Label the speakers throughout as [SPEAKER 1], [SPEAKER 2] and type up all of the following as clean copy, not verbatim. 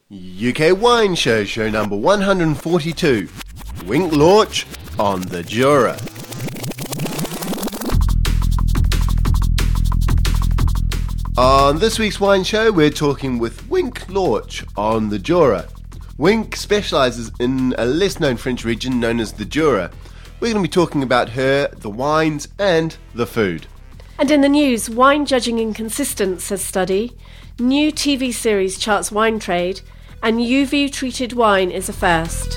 [SPEAKER 1] UK Wine Show, show number 142. Wink Lorch on the Jura. On this week's wine show, we're talking with Wink Lorch on the Jura. Wink specialises in a less-known French region known as the Jura. We're going to be talking about her, the wines, and the food.
[SPEAKER 2] And in the news, wine judging inconsistent, says study. New TV series charts wine trade, and UV-treated wine is a first.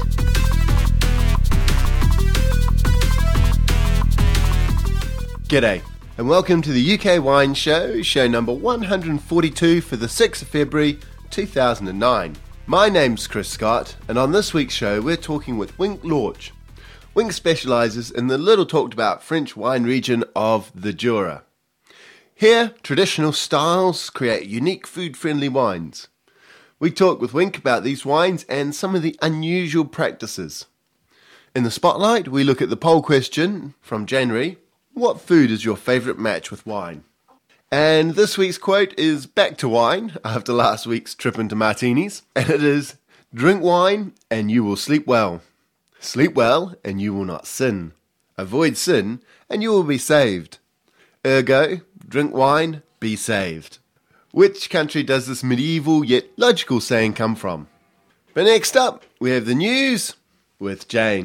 [SPEAKER 1] G'day, and welcome to the UK Wine Show, show number 142 for the 6th of February 2009. My name's Chris Scott, and on this week's show we're talking with Wink Lorch. Wink specialises in the little talked about French wine region of the Jura. Here, traditional styles create unique food-friendly wines. We talk with Wink about these wines and some of the unusual practices. In the spotlight, we look at the poll question from January. What food is your favourite match with wine? And this week's quote is back to wine after last week's trip into martinis. And it is, drink wine and you will sleep well. Sleep well and you will not sin. Avoid sin and you will be saved. Ergo, drink wine, be saved. Which country does this medieval yet logical saying come from? But next up, we have the news with Jane.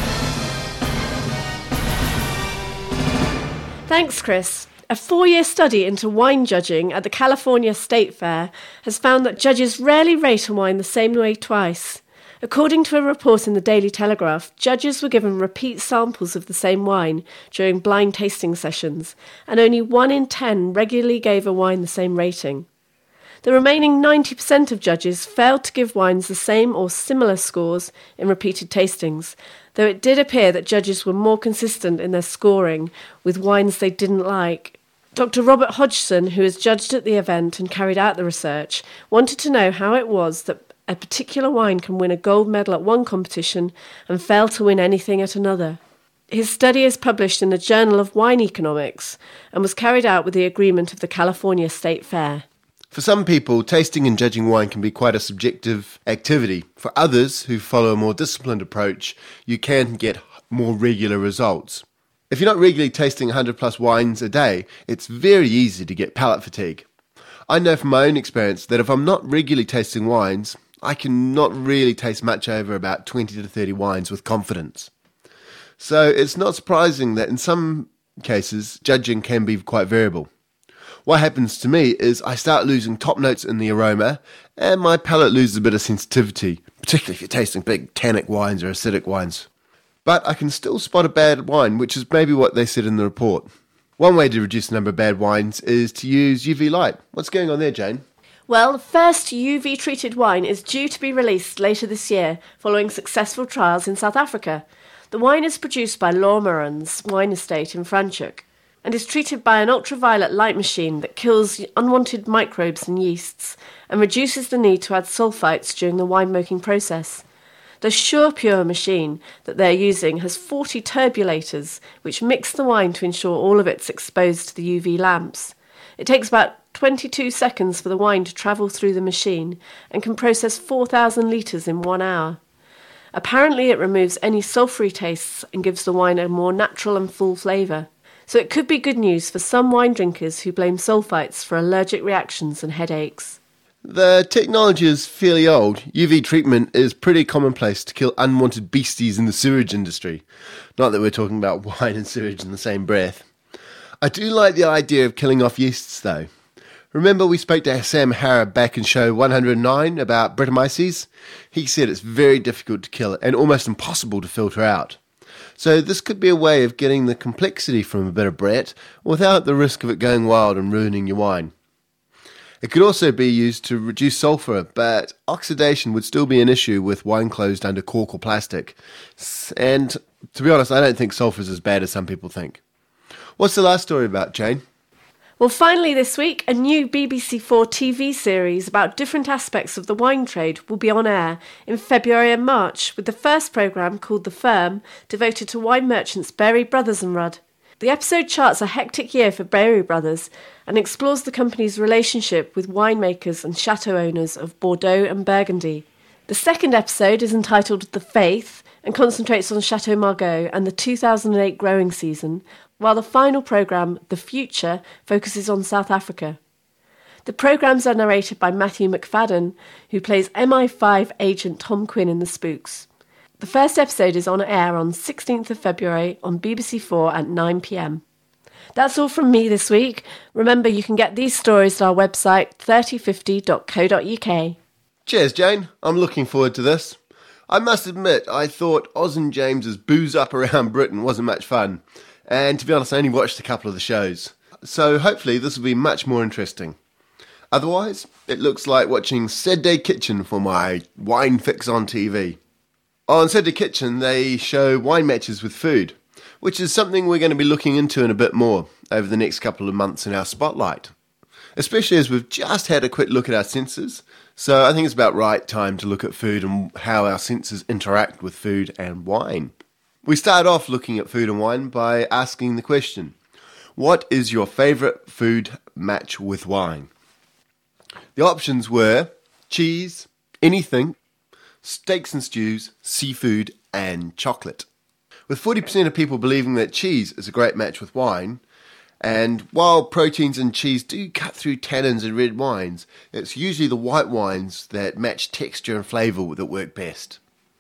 [SPEAKER 2] Thanks, Chris. A 4-year study into wine judging at the California State Fair has found that judges rarely rate a wine the same way twice. According to a report in the Daily Telegraph, judges were given repeat samples of the same wine during blind tasting sessions, and only 1 in 10 regularly gave a wine the same rating. The remaining 90% of judges failed to give wines the same or similar scores in repeated tastings, though it did appear that judges were more consistent in their scoring with wines they didn't like. Dr. Robert Hodgson, who has judged at the event and carried out the research, wanted to know how it was that a particular wine can win a gold medal at one competition and fail to win anything at another. His study is published in the Journal of Wine Economics and was carried out with the agreement of the California State Fair.
[SPEAKER 1] For some people, tasting and judging wine can be quite a subjective activity. For others, who follow a more disciplined approach, you can get more regular results. If you're not regularly tasting 100 plus wines a day, it's very easy to get palate fatigue. I know from my own experience that if I'm not regularly tasting wines, I can not really taste much over about 20 to 30 wines with confidence. So it's not surprising that in some cases, judging can be quite variable. What happens to me is I start losing top notes in the aroma and my palate loses a bit of sensitivity, particularly if you're tasting big tannic wines or acidic wines. But I can still spot a bad wine, which is maybe what they said in the report. One way to reduce the number of bad wines is to use UV light. What's going on there, Jane?
[SPEAKER 2] Well, the first UV-treated wine is due to be released later this year following successful trials in South Africa. The wine is produced by Lourmarin's wine estate in Franschhoek and is treated by an ultraviolet light machine that kills unwanted microbes and yeasts and reduces the need to add sulfites during the winemaking process. The SurePure machine that they're using has 40 turbulators which mix the wine to ensure all of it's exposed to the UV lamps. It takes about 22 seconds for the wine to travel through the machine and can process 4,000 litres in 1 hour. Apparently it removes any sulphury tastes and gives the wine a more natural and full flavour. So it could be good news for some wine drinkers who blame sulfites for allergic reactions and headaches.
[SPEAKER 1] The technology is fairly old. UV treatment is pretty commonplace to kill unwanted beasties in the sewage industry. Not that we're talking about wine and sewage in the same breath. I do like the idea of killing off yeasts though. Remember we spoke to Sam Harra back in show 109 about Brettanomyces? He said it's very difficult to kill and almost impossible to filter out. So this could be a way of getting the complexity from a bit of Brett without the risk of it going wild and ruining your wine. It could also be used to reduce sulphur, but oxidation would still be an issue with wine closed under cork or plastic. And to be honest, I don't think sulphur is as bad as some people think. What's the last story about, Jane?
[SPEAKER 2] Well, finally this week, a new BBC4 TV series about different aspects of the wine trade will be on air in February and March, with the first programme called The Firm, devoted to wine merchants Berry Brothers and Rudd. The episode charts a hectic year for Brewery Brothers and explores the company's relationship with winemakers and chateau owners of Bordeaux and Burgundy. The second episode is entitled The Faith and concentrates on Chateau Margaux and the 2008 growing season, while the final programme, The Future, focuses on South Africa. The programmes are narrated by Matthew McFadden, who plays MI5 agent Tom Quinn in The Spooks. The first episode is on air on 16th of February on BBC4 at 9 p.m. That's all from me this week. Remember, you can get these stories at our website, 3050.co.uk.
[SPEAKER 1] Cheers, Jane. I'm looking forward to this. I must admit, I thought Oz and James's booze up around Britain wasn't much fun. And to be honest, I only watched a couple of the shows. So hopefully this will be much more interesting. Otherwise, it looks like watching Saturday Kitchen for my wine fix on TV. On Saturday Kitchen, they show wine matches with food, which is something we're going to be looking into in a bit more over the next couple of months in our spotlight. Especially as we've just had a quick look at our senses, so I think it's about right time to look at food and how our senses interact with food and wine. We start off looking at food and wine by asking the question, what is your favourite food match with wine? The options were cheese, anything, steaks and stews, seafood, and chocolate. With 40% of people believing that cheese is a great match with wine, and while proteins in cheese do cut through tannins in red wines, it's usually the white wines that match texture and flavour that work best.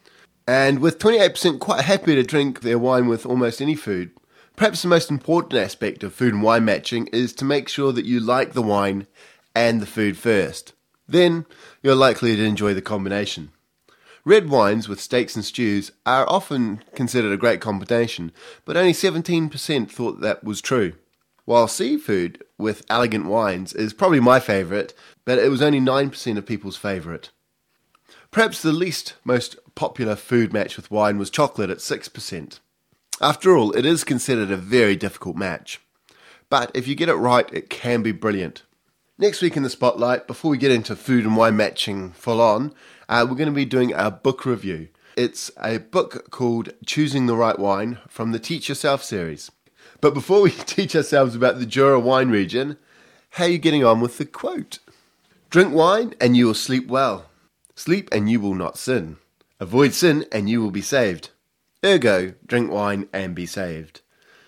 [SPEAKER 1] And with 28% quite happy to drink their wine with almost any food, perhaps the most important aspect of food and wine matching is to make sure that you like the wine and the food first. Then you're likely to enjoy the combination. Red wines with steaks and stews are often considered a great combination, but only 17% thought that was true. While seafood with elegant wines is probably my favourite, but it was only 9% of people's favourite. Perhaps the least most popular food match with wine was chocolate at 6%. After all, it is considered a very difficult match. But if you get it right, it can be brilliant. Next week in the Spotlight, before we get into food and wine matching full on, we're going to be doing a book review. It's a book called Choosing the Right Wine from the Teach Yourself series. But before we teach ourselves about the Jura wine region, how are you getting on with the quote? Drink wine and you will sleep well. Sleep and you will not sin. Avoid sin and you will be saved. Ergo, drink wine and be saved.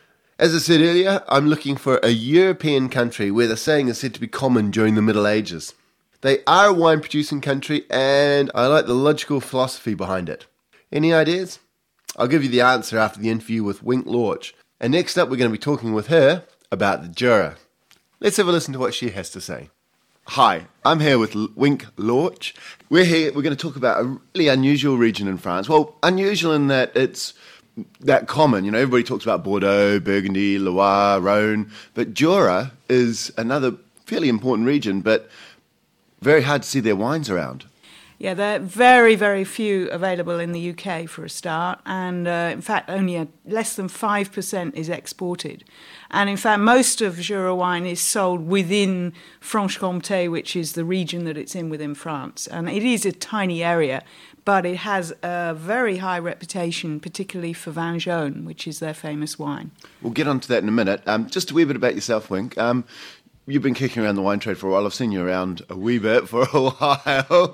[SPEAKER 1] As I said earlier, I'm looking for a European country where the saying is said to be common during the Middle Ages. They are a wine-producing country, and I like the logical philosophy behind it. Any ideas? I'll give you the answer after the interview with Wink Lorch. And next up, we're going to be talking with her about the Jura. Let's have a listen to what she has to say. Hi, I'm here with Wink Lorch. We're going to talk about a really unusual region in France. Well, unusual in that it's that common. You know, everybody talks about Bordeaux, Burgundy, Loire, Rhône, but Jura is another fairly important region, but very hard to see their wines around.
[SPEAKER 3] Yeah, there are very, very few available in the UK for a start, and in fact only less than 5% is exported. And in fact most of Jura wine is sold within Franche-Comté, which is the region that it's in within France. And it is a tiny area, but it has a very high reputation, particularly for Vin Jaune, which is their famous wine.
[SPEAKER 1] We'll get on to that in a minute. Just a wee bit about yourself, Wink. You've been kicking around the wine trade for a while. I've seen you around a wee bit for a while.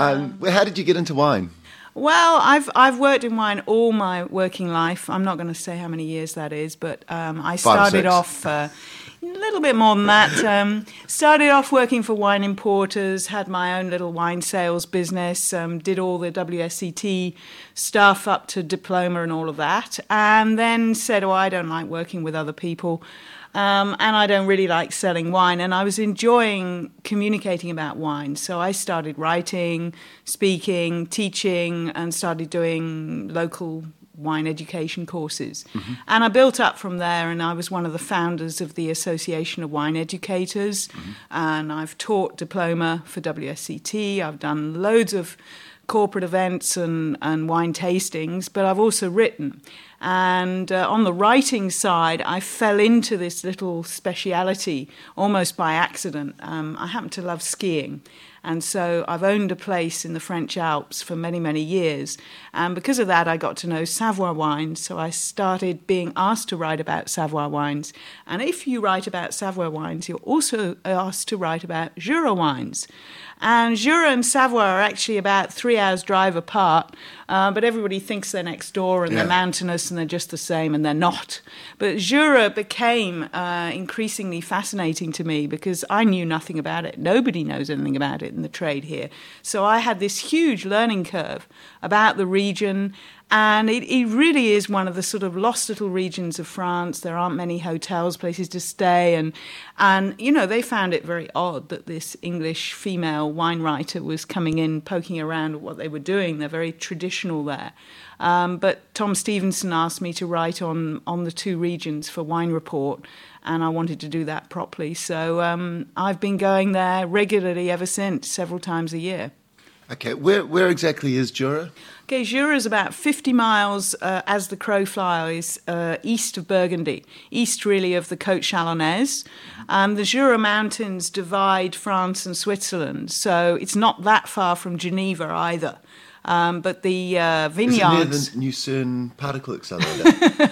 [SPEAKER 1] How did you get into wine?
[SPEAKER 3] Well, I've worked in wine all my working life. I'm not going to say how many years that is, but I started off a little bit more than that. Started off working for wine importers, had my own little wine sales business, did all the WSET stuff up to diploma and all of that, and then said, I don't like working with other people. And I don't really like selling wine, and I was enjoying communicating about wine. So I started writing, speaking, teaching, and started doing local wine education courses. Mm-hmm. And I built up from there, and I was one of the founders of the Association of Wine Educators. Mm-hmm. And I've taught diploma for WSET. I've done loads of corporate events and wine tastings, but I've also written. And on the writing side, I fell into this little speciality almost by accident. I happen to love skiing. And so I've owned a place in the French Alps for many, many years. And because of that, I got to know Savoy wines. So I started being asked to write about Savoy wines. And if you write about Savoy wines, you're also asked to write about Jura wines. And Jura and Savoy are actually about 3 hours drive apart, but everybody thinks they're next door and they're mountainous and they're just the same, and they're not. But Jura became increasingly fascinating to me because I knew nothing about it. Nobody knows anything about it in the trade here. So I had this huge learning curve about the region. And it really is one of the sort of lost little regions of France. There aren't many hotels, places to stay. And you know, they found it very odd that this English female wine writer was coming in, poking around at what they were doing. They're very traditional there. But Tom Stevenson asked me to write on the two regions for Wine Report, and I wanted to do that properly. So I've been going there regularly ever since, several times a year.
[SPEAKER 1] Okay, where exactly is Jura?
[SPEAKER 3] Okay, Jura is about 50 miles, as the crow flies, east of Burgundy, east really of the Côte Chalonnaise. The Jura Mountains divide France and Switzerland, so it's not that far from Geneva either. But the vineyards...
[SPEAKER 1] Is it near the Lucerne Particle Accelerator?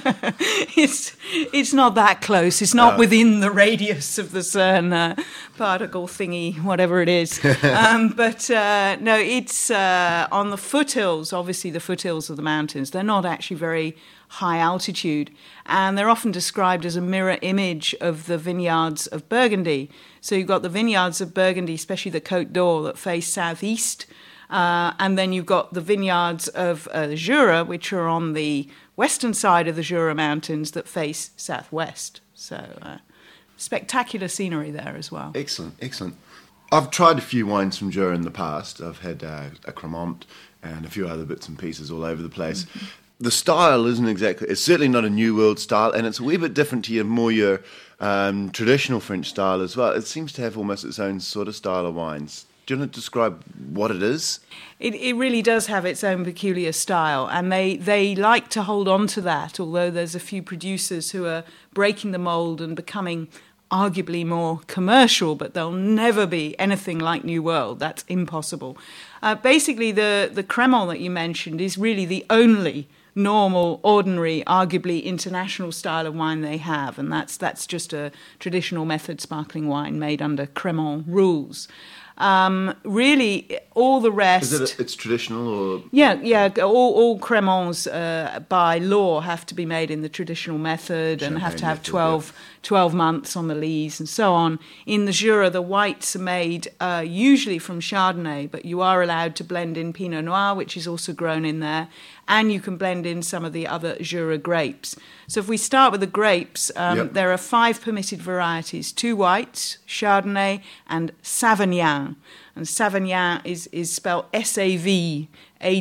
[SPEAKER 3] It's not that close. It's not within the radius of the CERN particle thingy, whatever it is. But no, it's on the foothills, obviously the foothills of the mountains. They're not actually very high altitude, and they're often described as a mirror image of the vineyards of Burgundy. So you've got the vineyards of Burgundy, especially the Côte d'Or, that face southeast. And then you've got the vineyards of Jura, which are on the western side of the Jura Mountains that face southwest. So spectacular scenery there as well.
[SPEAKER 1] Excellent, excellent. I've tried a few wines from Jura in the past. I've had a Cremant and a few other bits and pieces all over the place. Mm-hmm. The style isn't exactly, it's certainly not a New World style, and it's a wee bit different to your traditional French style as well. It seems to have almost its own sort of style of wines. Do you want to describe what it is?
[SPEAKER 3] It really does have its own peculiar style, and they like to hold on to that, although there's a few producers who are breaking the mould and becoming arguably more commercial, but they'll never be anything like New World. That's impossible. Basically, the Cremant that you mentioned is really the only normal, ordinary, arguably international style of wine they have, and that's just a traditional method sparkling wine made under Cremant rules. Really, all the rest...
[SPEAKER 1] It's traditional or...?
[SPEAKER 3] Yeah. All Cremants by law have to be made in the traditional method and have to have 12 months on the lees and so on. In the Jura, the whites are made usually from Chardonnay, but you are allowed to blend in Pinot Noir, which is also grown in there, and you can blend in some of the other Jura grapes. So if we start with the grapes, there are 5 permitted varieties: 2 whites, Chardonnay, and Savagnin. And Savagnin is spelled Savagnin,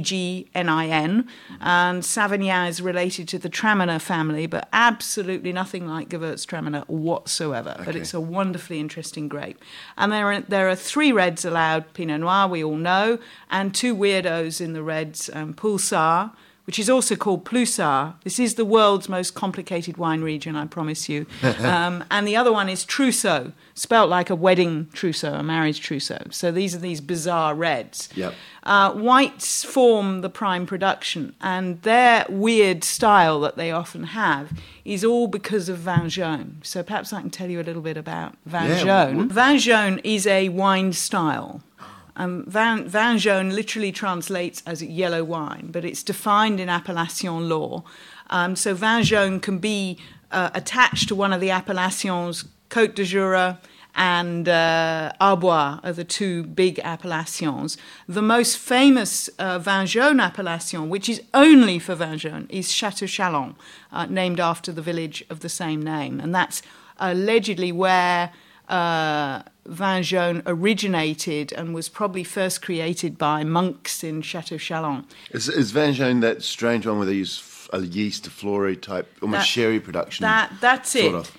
[SPEAKER 3] and Savagnin is related to the Traminer family, but absolutely nothing like Gewürztraminer whatsoever. Okay. But it's a wonderfully interesting grape. And there are 3 reds allowed: Pinot Noir, we all know, and 2 weirdos in the reds, Pulsar, which is also called Plusar. This is the world's most complicated wine region, I promise you. And the other one is Trousseau, spelt like a wedding trousseau, a marriage trousseau. So these are these bizarre reds.
[SPEAKER 1] Yep.
[SPEAKER 3] Whites form the prime production, and their weird style that they often have is all because of Vin Jaune. So perhaps I can tell you a little bit about Vin Jaune. Vin Jaune is a wine style. Vin Jaune literally translates as yellow wine, but it's defined in appellation law. So Vin Jaune can be attached to one of the appellations. Côte de Jura and Arbois are the 2 big appellations. The most famous Vin Jaune appellation, which is only for Vin Jaune, is Château Chalon, named after the village of the same name. And that's allegedly where Vin Jaune originated and was probably first created by monks in Château Chalon.
[SPEAKER 1] Is Vin Jaune that strange one where they use a yeast, a florey type, almost sherry production.
[SPEAKER 3] That's it.
[SPEAKER 1] Of.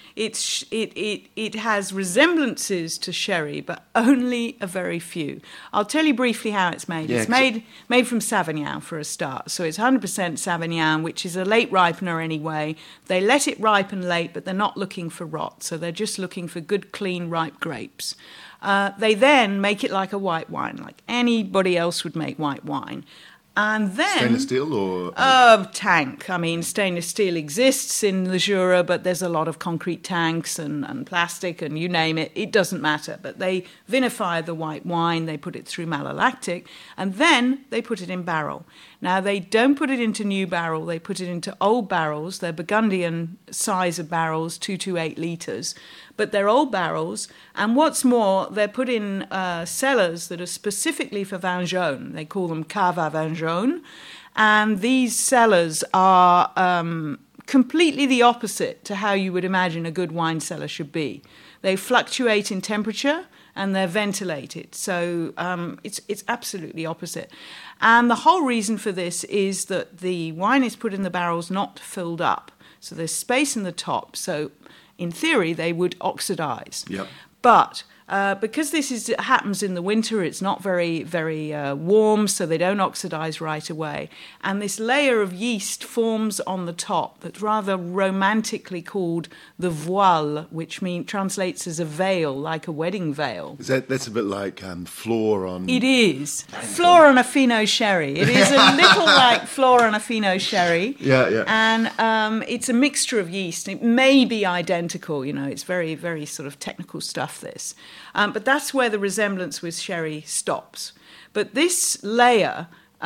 [SPEAKER 3] It has resemblances to sherry, but only a very few. I'll tell you briefly how it's made.
[SPEAKER 1] Yeah,
[SPEAKER 3] it's made from Sauvignon for a start. So it's 100% Sauvignon, which is a late ripener anyway. They let it ripen late, but they're not looking for rot. So they're just looking for good, clean, ripe grapes. They then make it like a white wine, like anybody else would make white wine. And then
[SPEAKER 1] stainless steel or
[SPEAKER 3] tank. I mean, stainless steel exists in the Jura, but there's a lot of concrete tanks and plastic and you name it. It doesn't matter. But they vinify the white wine. They put it through malolactic, and then they put it in barrel. Now, they don't put it into new barrel. They put it into old barrels. They're Burgundian size of barrels, 2 to 8 litres. But they're old barrels. And what's more, they're put in cellars that are specifically for vin jaune. They call them cave à vin jaune. And these cellars are completely the opposite to how you would imagine a good wine cellar should be. They fluctuate in temperature and they're ventilated. So it's absolutely opposite. And the whole reason for this is that the wine is put in the barrels not filled up. So there's space in the top. So in theory, they would oxidize.
[SPEAKER 1] Yep.
[SPEAKER 3] But because this happens in the winter, it's not very, very warm, so they don't oxidize right away. And this layer of yeast forms on the top that's rather romantically called the voile, which translates as a veil, like a wedding veil.
[SPEAKER 1] That's a bit like Flor on...
[SPEAKER 3] It is. Flor on a Fino sherry. It is a little like Flor on a Fino sherry.
[SPEAKER 1] Yeah.
[SPEAKER 3] And it's a mixture of yeast. It may be identical, it's very, very sort of technical stuff, this. But that's where the resemblance with sherry stops. But this layer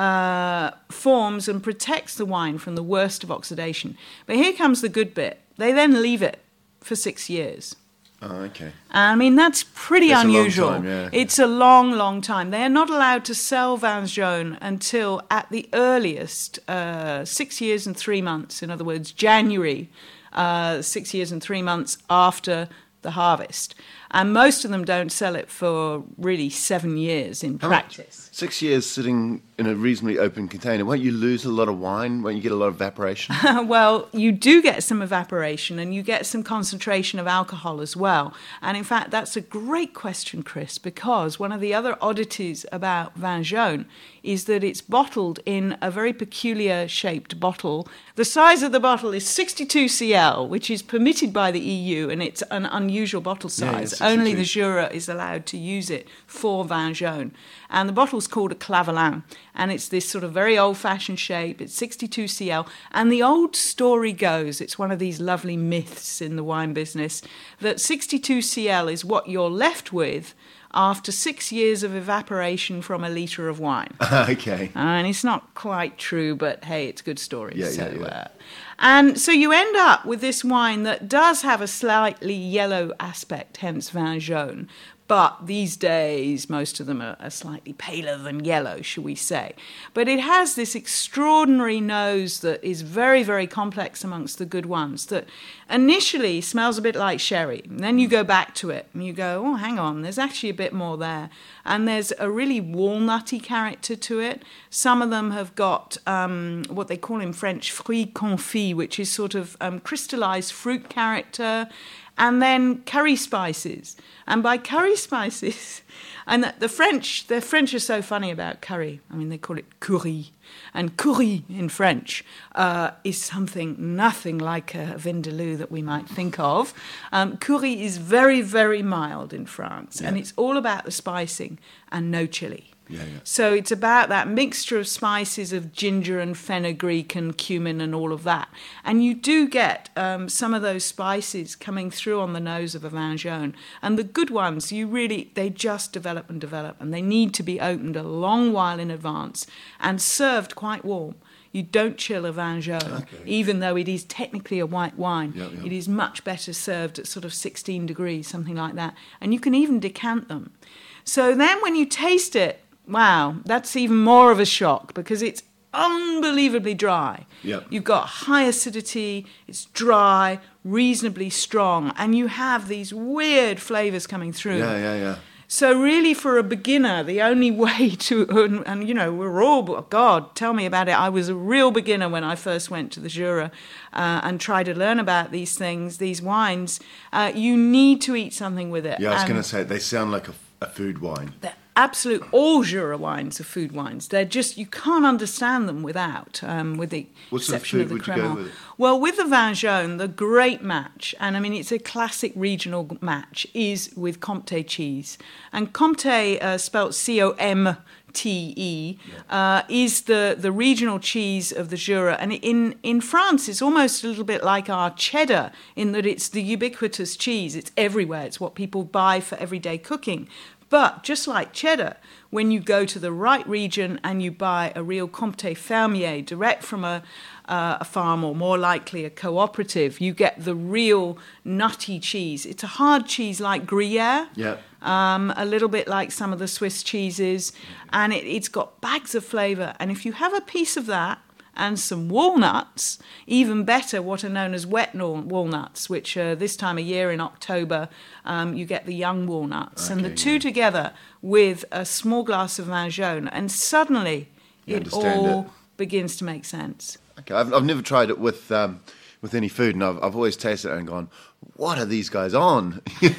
[SPEAKER 3] forms and protects the wine from the worst of oxidation. But here comes the good bit. They then leave it for 6 years.
[SPEAKER 1] Oh, okay.
[SPEAKER 3] I mean, that's pretty unusual.
[SPEAKER 1] A long time, yeah.
[SPEAKER 3] It's a long, long time. They are not allowed to sell vins jaunes until, at the earliest, 6 years and 3 months. In other words, January, 6 years and 3 months after the harvest. And most of them don't sell it for really 7 years in practice.
[SPEAKER 1] 6 years sitting in a reasonably open container. Won't you lose a lot of wine? Won't you get a lot of evaporation?
[SPEAKER 3] Well, you do get some evaporation and you get some concentration of alcohol as well. And in fact, that's a great question, Chris, because one of the other oddities about vin jaune is that it's bottled in a very peculiar shaped bottle. The size of the bottle is 62 cl, which is permitted by the EU, and it's an unusual bottle size.
[SPEAKER 1] Yeah,
[SPEAKER 3] only the Jura is allowed to use it for vin jaune. And the bottle's called a clavelin, and it's this sort of very old-fashioned shape. It's 62 cl, and the old story goes, it's one of these lovely myths in the wine business, that 62 cl is what you're left with after 6 years of evaporation from a litre of wine.
[SPEAKER 1] Okay.
[SPEAKER 3] And it's not quite true, but hey, it's a good story.
[SPEAKER 1] Yeah.
[SPEAKER 3] And so you end up with this wine that does have a slightly yellow aspect, hence vin jaune. But these days, most of them are slightly paler than yellow, shall we say. But it has this extraordinary nose that is very, very complex amongst the good ones, that initially smells a bit like sherry. And then you go back to it and you go, oh, hang on, there's actually a bit more there. And there's a really walnutty character to it. Some of them have got what they call in French fruit confit, which is sort of crystallized fruit character. And then curry spices. And by curry spices, and the French are so funny about curry. I mean, they call it curry. And curry in French is something nothing like a vindaloo that we might think of. Curry is very, very mild in France. Yeah. And it's all about the spicing and no chili.
[SPEAKER 1] Yeah.
[SPEAKER 3] So it's about that mixture of spices of ginger and fenugreek and cumin and all of that. And you do get some of those spices coming through on the nose of a vin jaune. And the good ones, they just develop and develop. And they need to be opened a long while in advance and served quite warm. You don't chill a vin jaune, even though it is technically a white wine.
[SPEAKER 1] Yeah.
[SPEAKER 3] It is much better served at sort of 16 degrees, something like that. And you can even decant them. So then when you taste it, wow, that's even more of a shock because it's unbelievably dry.
[SPEAKER 1] Yep.
[SPEAKER 3] You've got high acidity, it's dry, reasonably strong, and you have these weird flavours coming through.
[SPEAKER 1] Yeah.
[SPEAKER 3] So really, for a beginner, the only way to, and you know, we're all, God, tell me about it. I was a real beginner when I first went to the Jura and tried to learn about these things, these wines. You need to eat something with it.
[SPEAKER 1] Yeah, I was going to say, they sound like a food wine.
[SPEAKER 3] Absolute, all Jura wines are food wines. They're just, you can't understand them without, with the exception of the Cremant. Well, with the Vin Jaune, the great match, and I mean it's a classic regional match, is with Comté cheese. And Comté, spelt Comte, is the regional cheese of the Jura. And in France, it's almost a little bit like our cheddar in that it's the ubiquitous cheese. It's everywhere. It's what people buy for everyday cooking. But just like cheddar, when you go to the right region and you buy a real Comté Fermier direct from a farm, or more likely a cooperative, you get the real nutty cheese. It's a hard cheese like Gruyere, a little bit like some of the Swiss cheeses, and it's got bags of flavour. And if you have a piece of that and some walnuts, even better, what are known as wet walnuts, which this time of year in October, you get the young walnuts. Okay, and the two together with a small glass of Vin Jaune, and suddenly it all begins to make sense.
[SPEAKER 1] Okay, I've never tried it with any food, and I've always tasted it and gone, what are these guys on?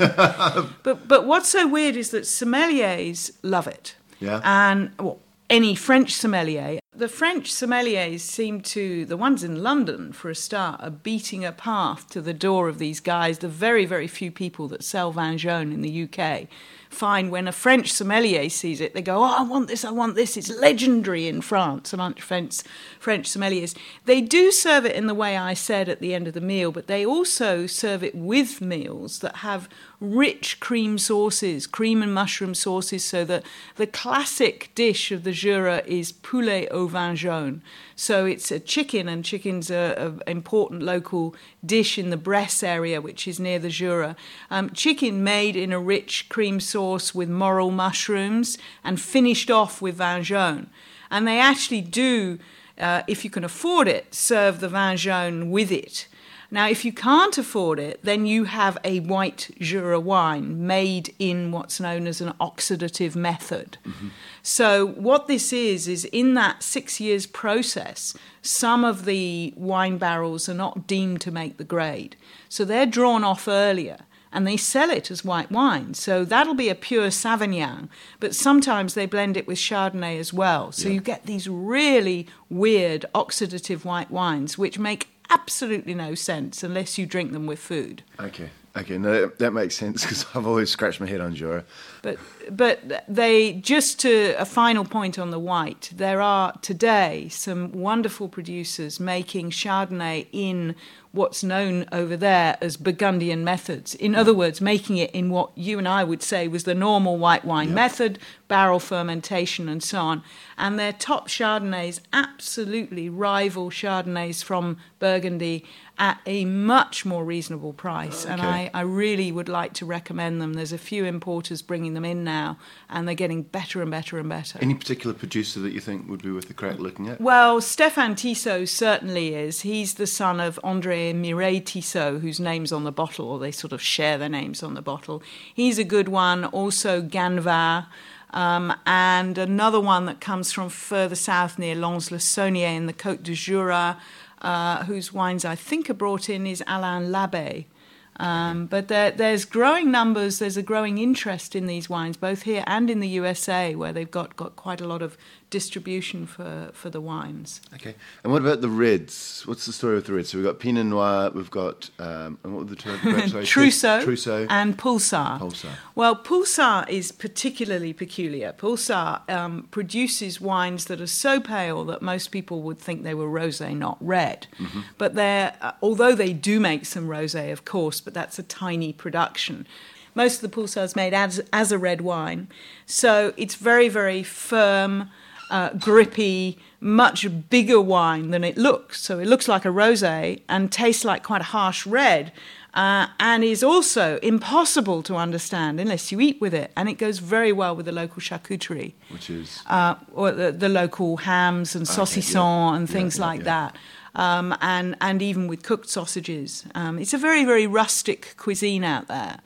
[SPEAKER 3] But what's so weird is that sommeliers love it.
[SPEAKER 1] Yeah.
[SPEAKER 3] And any French sommelier. The French sommeliers seem to, the ones in London for a start, are beating a path to the door of these guys. The very, very few people that sell Vin Jaune in the UK find when a French sommelier sees it, they go, I want this. It's legendary in France amongst French sommeliers. They do serve it in the way I said at the end of the meal, but they also serve it with meals that have rich cream sauces, cream and mushroom sauces, so that the classic dish of the Jura is poulet au vin jaune. So it's a chicken, and chicken's an important local dish in the Bresse area, which is near the Jura. Chicken made in a rich cream sauce with morel mushrooms and finished off with vin jaune. And they actually do, if you can afford it, serve the vin jaune with it. Now, if you can't afford it, then you have a white Jura wine made in what's known as an oxidative method. Mm-hmm. So what this is in that 6 years process, some of the wine barrels are not deemed to make the grade. So they're drawn off earlier, and they sell it as white wine. So that'll be a pure Sauvignon, but sometimes they blend it with Chardonnay as well. So you get these really weird oxidative white wines, which make absolutely no sense unless you drink them with food.
[SPEAKER 1] Okay, no, that makes sense, because I've always scratched my head on Jura.
[SPEAKER 3] But they, just to a final point on the white, there are today some wonderful producers making Chardonnay in what's known over there as Burgundian methods. In other words, making it in what you and I would say was the normal white wine method, barrel fermentation and so on. And their top Chardonnays absolutely rival Chardonnays from Burgundy at a much more reasonable price. Okay. And I really would like to recommend them. There's a few importers bringing them in now, and they're getting better and better and better.
[SPEAKER 1] Any particular producer that you think would be worth the crack looking at?
[SPEAKER 3] Well, Stéphane Tissot certainly is. He's the son of André Mireille Tissot, whose name's on the bottle, or they sort of share their names on the bottle. He's a good one. Also Ganvar. And another one that comes from further south near Lons-le-Saunier in the Côte du Jura, whose wines I think are brought in, is Alain Labbé. But there's growing numbers, there's a growing interest in these wines, both here and in the USA, where they've got quite a lot of distribution for the wines.
[SPEAKER 1] Okay. And what about the reds? What's the story with the reds? So we've got Pinot Noir, we've got, and what were the two?
[SPEAKER 3] Trousseau and Pulsar. Well, Pulsar is particularly peculiar. Pulsar produces wines that are so pale that most people would think they were rosé, not red. Mm-hmm. But although they do make some rosé, of course, but that's a tiny production. Most of the Pulsar is made as a red wine. So it's very, very firm, grippy, much bigger wine than it looks. So it looks like a rosé and tastes like quite a harsh red, and is also impossible to understand unless you eat with it. And it goes very well with the local charcuterie,
[SPEAKER 1] which is
[SPEAKER 3] or the local hams and saucissons and things like that. And even with cooked sausages. It's a very, very rustic cuisine out there.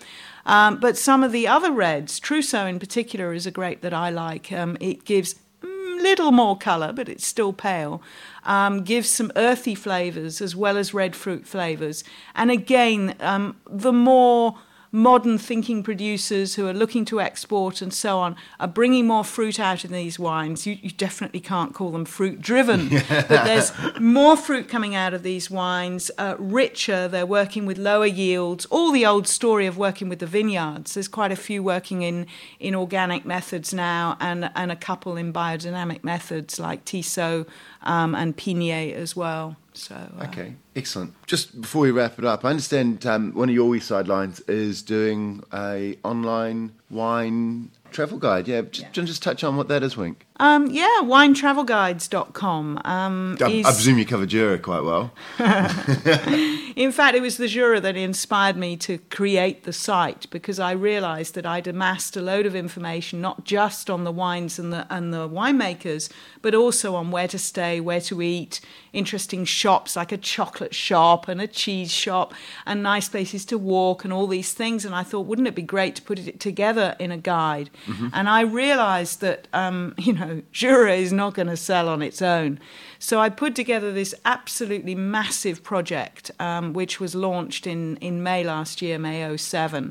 [SPEAKER 3] But some of the other reds, Trousseau in particular is a grape that I like. It gives little more colour, but it's still pale. Gives some earthy flavours as well as red fruit flavours. And again, the more modern thinking producers who are looking to export and so on are bringing more fruit out in these wines. You definitely can't call them fruit driven, but there's more fruit coming out of these wines, richer. They're working with lower yields. All the old story of working with the vineyards. There's quite a few working in organic methods now, and a couple in biodynamic methods like Tissot and Pinier as well. So,
[SPEAKER 1] okay, excellent. Just before we wrap it up, I understand one of your wee sidelines is doing a online wine travel guide. Yeah, just touch on what that is, Wink.
[SPEAKER 3] winetravelguides.com.
[SPEAKER 1] I presume you cover Jura quite well.
[SPEAKER 3] In fact, it was the Jura that inspired me to create the site, because I realised that I'd amassed a load of information, not just on the wines and the winemakers, but also on where to stay, where to eat, interesting shops like a chocolate shop and a cheese shop, and nice places to walk and all these things. And I thought, wouldn't it be great to put it together in a guide? Mm-hmm. And I realised that, Jura is not going to sell on its own. So I put together this absolutely massive project, which was launched in May last year, May 2007,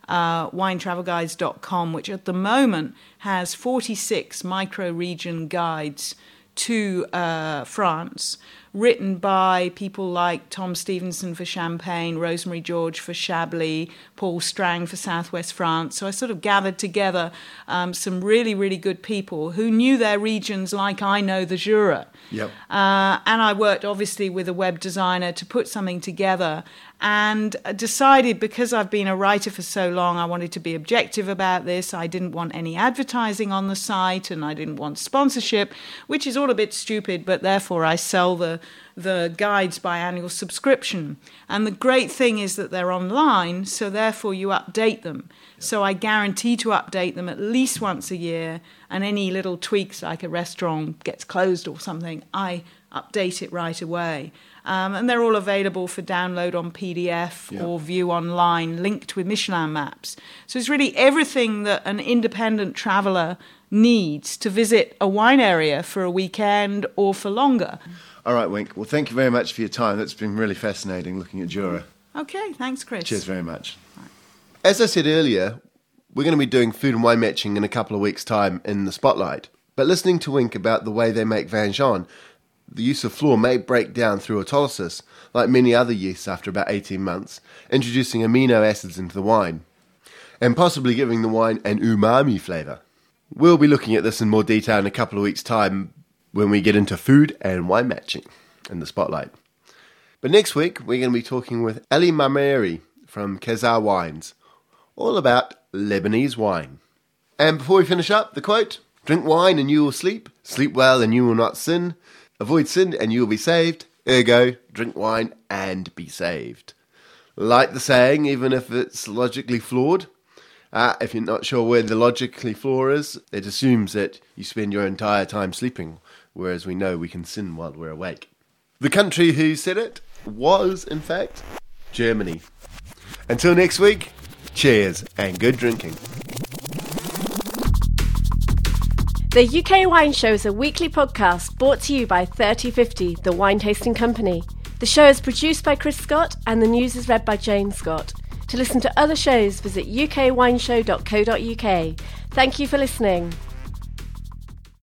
[SPEAKER 3] winetravelguides.com, which at the moment has 46 micro-region guides to France, written by people like Tom Stevenson for Champagne, Rosemary George for Chablis, Paul Strang for Southwest France. So I sort of gathered together some really, really good people who knew their regions like I know the Jura.
[SPEAKER 1] Yep.
[SPEAKER 3] And I worked obviously with a web designer to put something together, and decided, because I've been a writer for so long, I wanted to be objective about this. I didn't want any advertising on the site, and I didn't want sponsorship, which is all a bit stupid, but therefore I sell the guides by annual subscription. And the great thing is that they're online, so therefore you update them. So I guarantee to update them at least once a year, and any little tweaks, like a restaurant gets closed or something, I update it right away. And they're all available for download on PDF or view online, linked with Michelin maps. So it's really everything that an independent traveller needs to visit a wine area for a weekend or for longer.
[SPEAKER 1] All right, Wink. Well, thank you very much for your time. That's been really fascinating looking at Jura.
[SPEAKER 3] Okay, thanks, Chris.
[SPEAKER 1] Cheers very much. Right. As I said earlier, we're going to be doing food and wine matching in a couple of weeks' time in the Spotlight. But listening to Wink about the way they make Vin Jaune, the use of fluor may break down through autolysis, like many other yeasts after about 18 months, introducing amino acids into the wine, and possibly giving the wine an umami flavour. We'll be looking at this in more detail in a couple of weeks' time when we get into food and wine matching in the Spotlight. But next week, we're going to be talking with Ali Mameri from Khazar Wines, all about Lebanese wine. And before we finish up, the quote, "Drink wine and you will sleep, sleep well and you will not sin, avoid sin and you will be saved, ergo, drink wine and be saved." Like the saying, even if it's logically flawed, if you're not sure where the logically flaw is, it assumes that you spend your entire time sleeping, whereas we know we can sin while we're awake. The country who said it was, in fact, Germany. Until next week, cheers and good drinking.
[SPEAKER 2] The UK Wine Show is a weekly podcast brought to you by 3050, the wine tasting company. The show is produced by Chris Scott and the news is read by Jane Scott. To listen to other shows, visit ukwineshow.co.uk. Thank you for listening.